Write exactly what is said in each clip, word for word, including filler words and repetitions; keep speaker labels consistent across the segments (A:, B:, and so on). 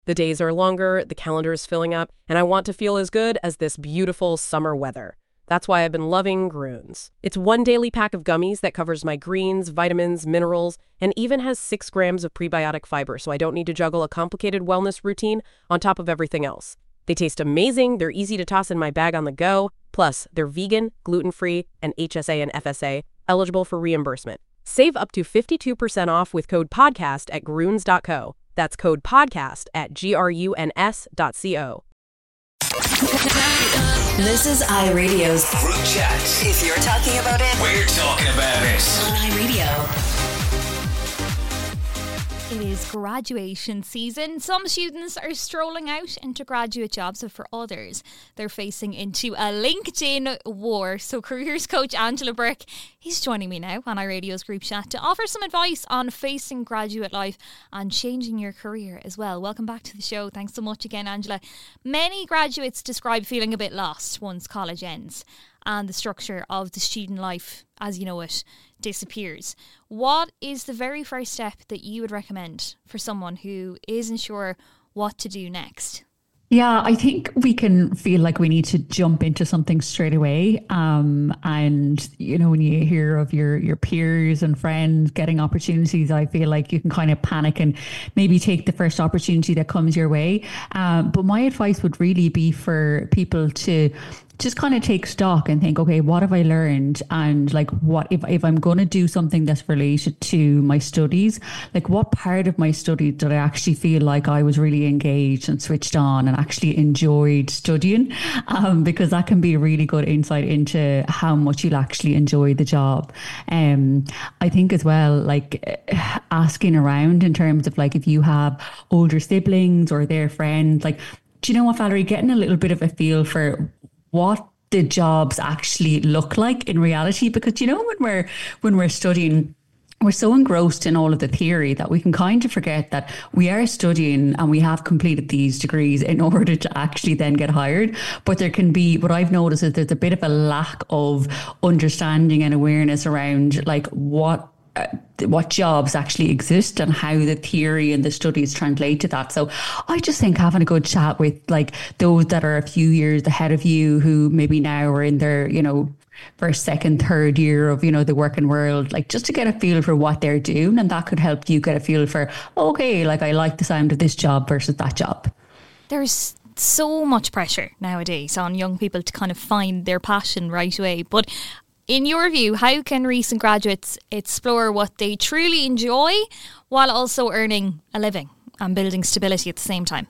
A: The days are longer, the calendar is filling up, and I want to feel as good as this beautiful summer weather. That's why I've been loving Grüns. It's one daily pack of gummies that covers my greens, vitamins, minerals, and even has six grams of prebiotic fiber, so I don't need to juggle a complicated wellness routine on top of everything else. They taste amazing, they're easy to toss in my bag on the go, plus they're vegan, gluten-free, and H S A and F S A, eligible for reimbursement. Save up to fifty-two percent off with code PODCAST at Grüns dot co. That's code PODCAST at G R U N S dot C O.
B: This is iRadio's
C: Group Chat.
B: If you're talking about it,
C: We're talking about it.
B: on iRadio.
D: It is graduation season. Some students are strolling out into graduate jobs, but for others, they're facing into a LinkedIn war. So careers coach Angela Burke, he's joining me now on iRadio's Group Chat to offer some advice on facing graduate life and changing your career as well. Welcome back to the show. Thanks so much again, Angela. Many graduates describe feeling a bit lost once college ends and the structure of the student life, as you know it, disappears. What is the very first step that you would recommend for someone who isn't sure what to do next?
E: Yeah, I think we can feel like we need to jump into something straight away. Um, and, you know, when you hear of your, your peers and friends getting opportunities, I feel like you can kind of panic and maybe take the first opportunity that comes your way. Um, but my advice would really be for people to just kind of take stock and think, okay, what have I learned? And like, what if, if I'm going to do something that's related to my studies, like what part of my study did I actually feel like I was really engaged and switched on and actually enjoyed studying? Um, because that can be a really good insight into how much you'll actually enjoy the job. Um, I think as well, like asking around in terms of like, if you have older siblings or their friends, like, do you know what, Valerie, getting a little bit of a feel for what the jobs actually look like in reality, because you know when we're when we're studying, we're so engrossed in all of the theory that we can kind of forget that we are studying and we have completed these degrees in order to actually then get hired. But there can be, what I've noticed is there's a bit of a lack of understanding and awareness around like what Uh, what jobs actually exist and how the theory and the studies translate to that. So I just think having a good chat with like those that are a few years ahead of you who maybe now are in their, you know, first, second, third year of, you know, the working world, like just to get a feel for what they're doing. And that could help you get a feel for, okay, like I like the sound of this job versus that job.
D: There's so much pressure nowadays on young people to kind of find their passion right away. But in your view, how can recent graduates explore what they truly enjoy while also earning a living and building stability at the same time?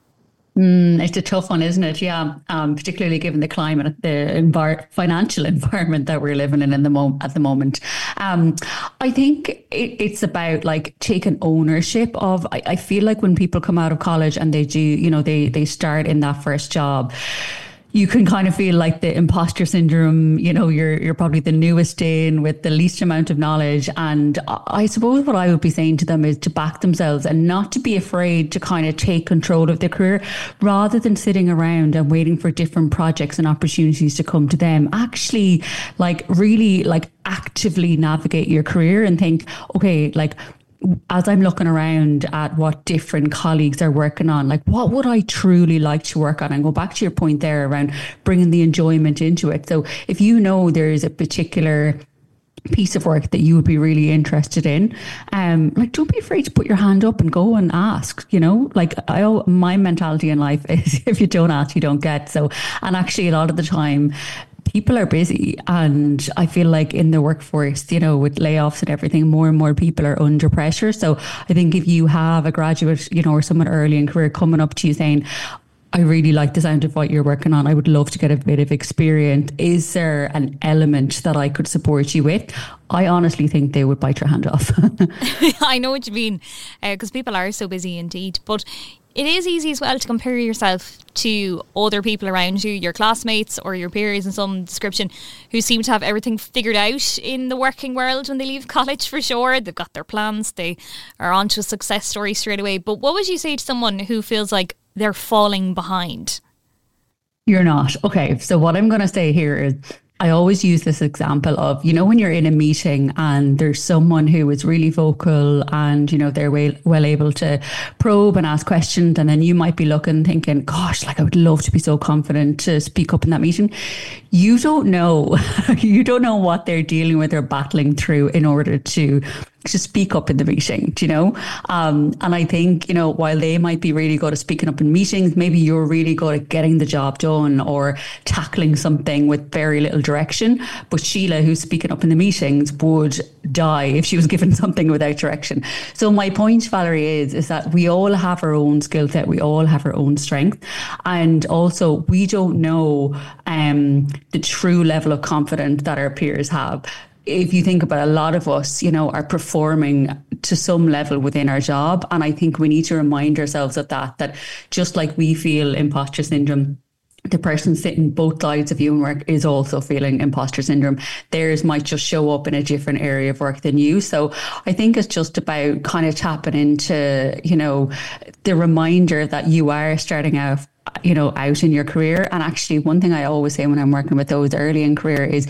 E: Mm, it's a tough one, isn't it? Yeah, um, particularly given the climate, the envir- financial environment that we're living in, in the mo- at the moment. Um, I think it, it's about like taking ownership of. I, I feel like when people come out of college and they do, you know, they they start in that first job, you can kind of feel like the imposter syndrome, you know, you're you're probably the newest in with the least amount of knowledge. And I suppose what I would be saying to them is to back themselves and not to be afraid to kind of take control of their career rather than sitting around and waiting for different projects and opportunities to come to them. Actually, like really like actively navigate your career and think, okay, like, as I'm looking around at what different colleagues are working on, like what would I truly like to work on? And go back to your point there around bringing the enjoyment into it. So if you know there's a particular piece of work that you would be really interested in, um, like don't be afraid to put your hand up and go and ask, you know, like I, my mentality in life is if you don't ask, you don't get. So, and actually a lot of the time, people are busy, and I feel like in the workforce, you know, with layoffs and everything, more and more people are under pressure. So I think if you have a graduate, you know, or someone early in career coming up to you saying, I really like the sound of what you're working on, I would love to get a bit of experience, is there an element that I could support you with? I honestly think they would bite your hand off.
D: I know what you mean, because uh, people are so busy indeed. But it is easy as well to compare yourself to other people around you, your classmates or your peers in some description, who seem to have everything figured out in the working world when they leave college for sure. They've got their plans, they are onto a success story straight away. But what would you say to someone who feels like they're falling behind?
E: You're not. Okay, so what I'm going to say here is I always use this example of, you know, when you're in a meeting and there's someone who is really vocal and, you know, they're well, well able to probe and ask questions, and then you might be looking thinking, gosh, like I would love to be so confident to speak up in that meeting. You don't know, you don't know what they're dealing with or battling through in order to to speak up in the meeting, do you know? Um, and I think, you know, while they might be really good at speaking up in meetings, maybe you're really good at getting the job done or tackling something with very little direction. But Sheila, who's speaking up in the meetings, would die if she was given something without direction. So my point, Valerie, is, is that we all have our own skill set. We all have our own strength. And also we don't know um, the true level of confidence that our peers have. If you think about it, a lot of us, you know, are performing to some level within our job. And I think we need to remind ourselves of that, that just like we feel imposter syndrome, the person sitting both sides of you in work is also feeling imposter syndrome. Theirs might just show up in a different area of work than you. So I think it's just about kind of tapping into, you know, the reminder that you are starting out, you know, out in your career. And actually, one thing I always say when I'm working with those early in career is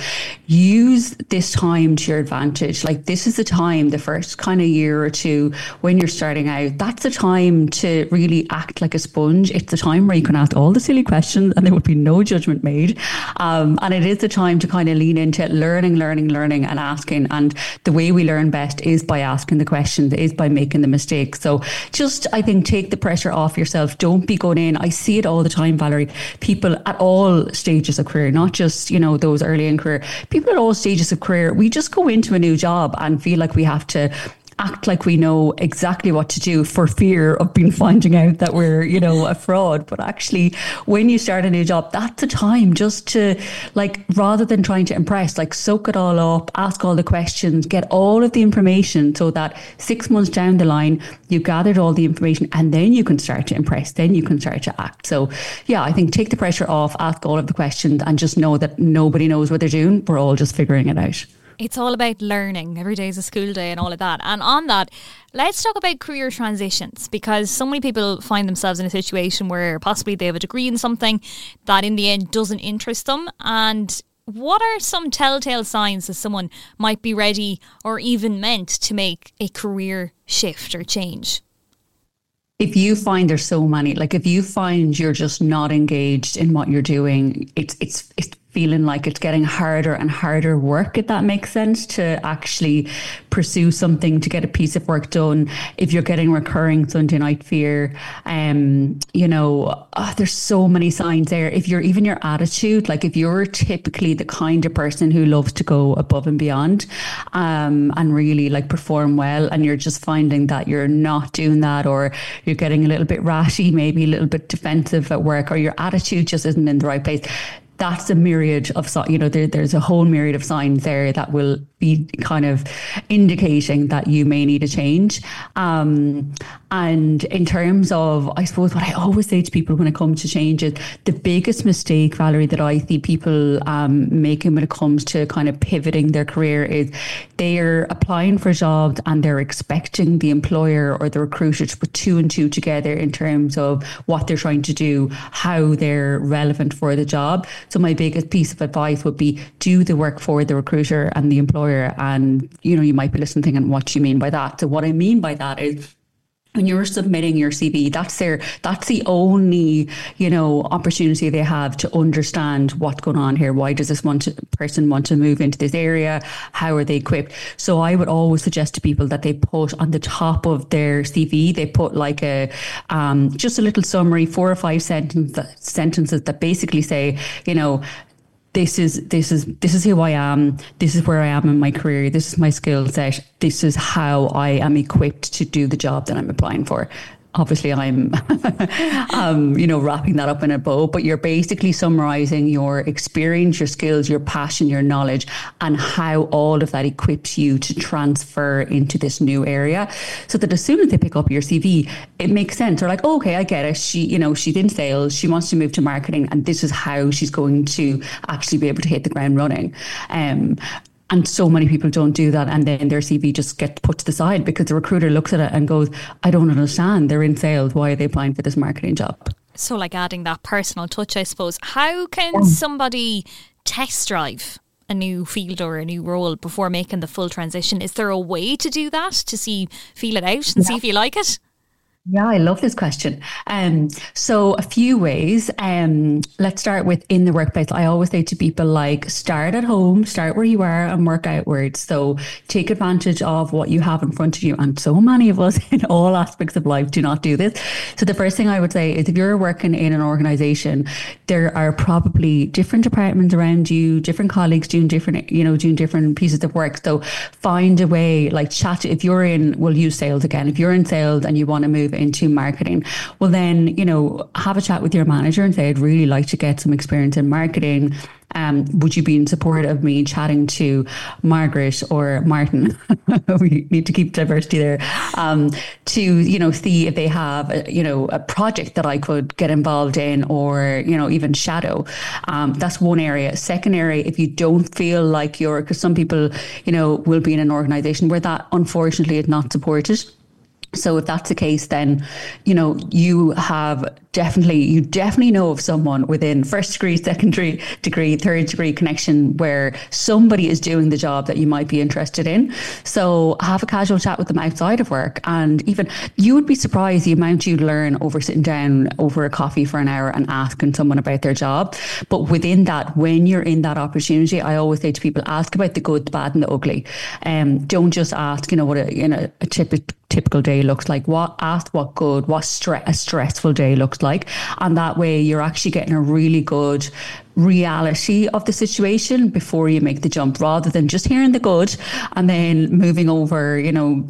E: use this time to your advantage. Like, this is the time, the first kind of year or two when you're starting out, that's the time to really act like a sponge. It's the time where you can ask all the silly questions and there would be no judgment made. Um, and it is the time to kind of lean into learning, learning, learning and asking. And the way we learn best is by asking the questions, is by making the mistakes. So just, I think, take the pressure off yourself. Don't be going in. I see it all the time, Valerie. People at all stages of career, not just, you know, those early in career, people at all stages of career, we just go into a new job and feel like we have to act like we know exactly what to do for fear of being finding out that we're, you know, a fraud. But actually, when you start a new job, that's a time just to, like, rather than trying to impress, like, soak it all up, ask all the questions, get all of the information so that six months down the line, you've gathered all the information and then you can start to impress, then you can start to act. So yeah, I think take the pressure off, ask all of the questions and just know that nobody knows what they're doing. We're all just figuring it out.
D: It's all about learning. Every day is a school day and all of that. And on that, let's talk about career transitions, because so many people find themselves in a situation where possibly they have a degree in something that in the end doesn't interest them. And what are some telltale signs that someone might be ready or even meant to make a career shift or change?
E: If you find there's so many, like if you find you're just not engaged in what you're doing, it's it's it's feeling like it's getting harder and harder work, if that makes sense, to actually pursue something, to get a piece of work done. If you're getting recurring Sunday night fear, um, you know, oh, there's so many signs there. If you're even your attitude, like if you're typically the kind of person who loves to go above and beyond um, and really like perform well, and you're just finding that you're not doing that, or you're getting a little bit ratty, maybe a little bit defensive at work, or your attitude just isn't in the right place, that's a myriad of, you know, there, there's a whole myriad of signs there that will be kind of indicating that you may need a change. Um, and in terms of, I suppose, what I always say to people when it comes to change is the biggest mistake, Valerie, that I see people um, making when it comes to kind of pivoting their career is they're applying for jobs and they're expecting the employer or the recruiter to put two and two together in terms of what they're trying to do, how they're relevant for the job. So my biggest piece of advice would be do the work for the recruiter and the employer. And, you know, you might be listening thinking, what do you mean by that? So what I mean by that is, when you're submitting your C V, that's their, that's the only, you know, opportunity they have to understand what's going on here. Why does this want to, person want to move into this area? How are they equipped? So I would always suggest to people that they put on the top of their C V, they put like a, um, just a little summary, four or five sentence, sentences that basically say, you know, This is this is this is who I am. This is where I am in my career. This is my skill set. This is how I am equipped to do the job that I'm applying for. Obviously, I'm, um, you know, wrapping that up in a bow, but you're basically summarising your experience, your skills, your passion, your knowledge, and how all of that equips you to transfer into this new area. So that as soon as they pick up your C V, it makes sense. They're like, oh, okay, I get it. She, you know, she's in sales. She wants to move to marketing, and this is how she's going to actually be able to hit the ground running. Um, And so many people don't do that, and then their C V just gets put to the side because the recruiter looks at it and goes, I don't understand. They're in sales. Why are they applying for this marketing job?
D: So like adding that personal touch, I suppose. How can somebody test drive a new field or a new role before making the full transition? Is there a way to do that, to see, feel it out and yeah. see if you like it?
E: Yeah, I love this question. Um, so a few ways. Um, let's start with in the workplace. I always say to people, like, start at home, start where you are and work outwards. So take advantage of what you have in front of you. And so many of us in all aspects of life do not do this. So the first thing I would say is if you're working in an organization, there are probably different departments around you, different colleagues doing different, you know, doing different pieces of work. So find a way, like chat. If you're in, we'll use sales again. If you're in sales and you want to move into marketing, well then, you know, have a chat with your manager and say, I'd really like to get some experience in marketing. Um, would you be in support of me chatting to Margaret or Martin? We need to keep diversity there. Um, to, you know, see if they have, a, you know, a project that I could get involved in, or, you know, even shadow. Um, that's one area. Second area, if you don't feel like you're, because some people, you know, will be in an organization where that unfortunately is not supported. So if that's the case, then, you know, you have definitely, you definitely know of someone within first degree, secondary degree, third degree connection where somebody is doing the job that you might be interested in. So have a casual chat with them outside of work. And even you would be surprised the amount you'd learn over sitting down over a coffee for an hour and asking someone about their job. But within that, when you're in that opportunity, I always say to people, ask about the good, the bad and the ugly. Um, don't just ask, you know, what a, you know, a typical typical day looks like. What ask what good, what stre- a stressful day looks like, and that way you're actually getting a really good reality of the situation before you make the jump, rather than just hearing the good and then moving over, you know,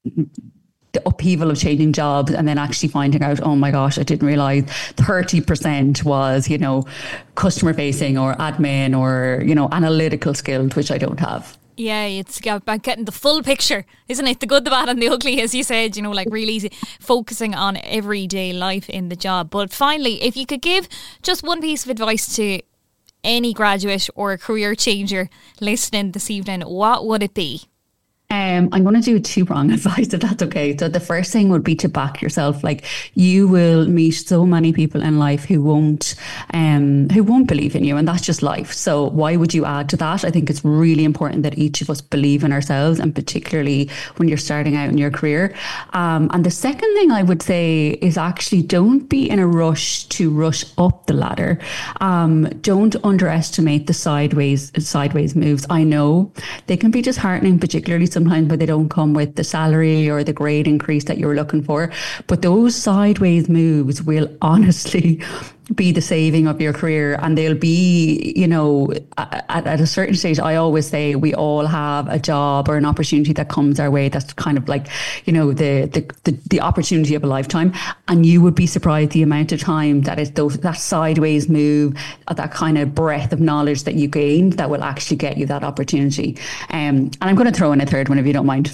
E: the upheaval of changing jobs and then actually finding out, oh my gosh, I didn't realize thirty percent was, you know, customer facing or admin or, you know, analytical skills, which I don't have.
D: Yeah, it's about getting the full picture, isn't it? The good, the bad and the ugly, as you said, you know, like really focusing on everyday life in the job. But finally, if you could give just one piece of advice to any graduate or a career changer listening this evening, what would it be?
E: Um, I'm going to do two prong advice, if that's okay. So the first thing would be to back yourself. Like, you will meet so many people in life who won't, um, who won't believe in you, and that's just life. So why would you add to that? I think it's really important that each of us believe in ourselves, and particularly when you're starting out in your career. Um, and the second thing I would say is actually don't be in a rush to rush up the ladder. Um, don't underestimate the sideways sideways moves. I know they can be disheartening, particularly sometimes where they don't come with the salary or the grade increase that you're looking for. But those sideways moves will honestly be the saving of your career, and they'll be, you know, at, at a certain stage, I always say we all have a job or an opportunity that comes our way that's kind of like, you know, the the the, the opportunity of a lifetime, and you would be surprised the amount of time that is those that sideways move, that kind of breadth of knowledge that you gain that will actually get you that opportunity. Um, and I'm going to throw in a third one if you don't mind.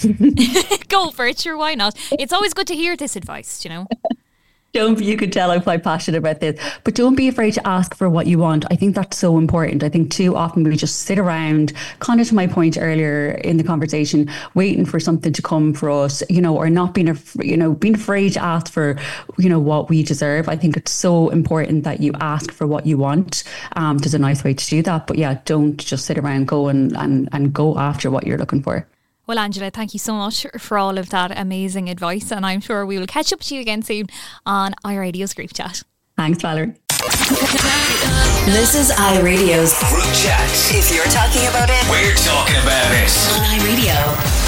D: Go for it, sure, why not? It's always good to hear this advice, you know.
E: Don't, you can tell I'm quite passionate about this, but don't be afraid to ask for what you want. I think that's so important. I think too often we just sit around, kind of to my point earlier in the conversation, waiting for something to come for us, you know, or not being, af- you know, being afraid to ask for, you know, what we deserve. I think it's so important that you ask for what you want. Um, there's a nice way to do that, but yeah, don't just sit around, go and, and, and go after what you're looking for.
D: Well, Angela, thank you so much for all of that amazing advice, and I'm sure we will catch up to you again soon on iRadio's group chat.
E: Thanks, Valerie.
B: This is iRadio's
C: Group chat.
B: If you're talking about it,
C: We're talking about it.
B: on iRadio.